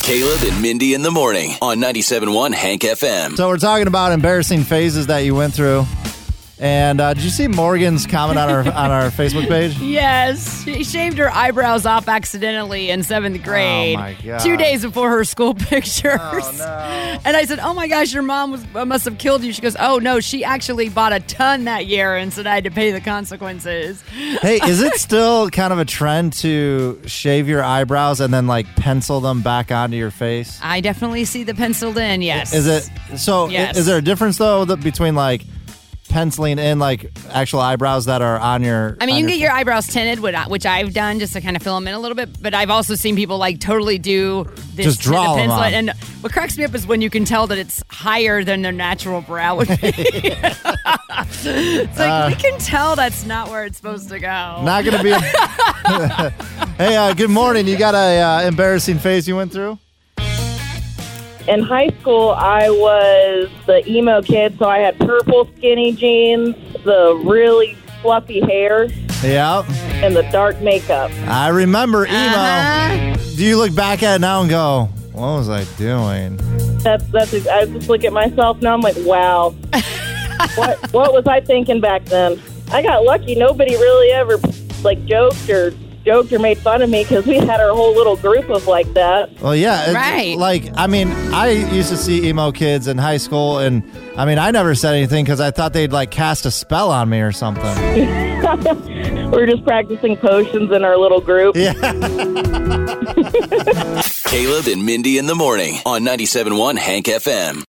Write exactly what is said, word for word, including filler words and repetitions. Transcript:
Caleb and Mindy in the morning on ninety-seven point one Hank F M. So we're talking about embarrassing phases that you went through. And uh, did you see Morgan's comment on our on our Facebook page? Yes. She shaved her eyebrows off accidentally in seventh grade. Oh, my God. Two days before her school pictures. Oh, no. And I said, oh, my gosh, your mom was, must have killed you. She goes, oh, no, she actually bought a ton that year and said I had to pay the consequences. Hey, is it still kind of a trend to shave your eyebrows and then, like, pencil them back onto your face? I definitely see the penciled in, yes. Is it? So Yes. is there a difference, though, that between, like, penciling in like actual eyebrows that are on your I mean, on you can get your face? eyebrows tinted, which I- which I've done just to kind of fill them in a little bit. But I've also seen people like totally do this Just draw the them pencil. on. And what cracks me up is when you can tell that it's higher than their natural brow would be. It's like, Uh, we can tell that's not where it's supposed to go. Not gonna be. Hey, uh, good morning. You got a uh, embarrassing phase you went through? In high school, I was the emo kid, so I had purple skinny jeans, the really fluffy hair, Yeah, and the dark makeup. I remember emo. Uh-huh. Do you look back at it now and go, "What was I doing?" That's that's. I just look at myself now. I'm like, wow, what what was I thinking back then? I got lucky. Nobody really ever like joked or joked or made fun of me because we had our whole little group of like that. Well, yeah, it- Right. Like, I mean, I used to see emo kids in high school, and I mean, I never said anything because I thought they'd like cast a spell on me or something. We're just practicing potions in our little group. Yeah. Caleb and Mindy in the morning on ninety-seven point one Hank F M.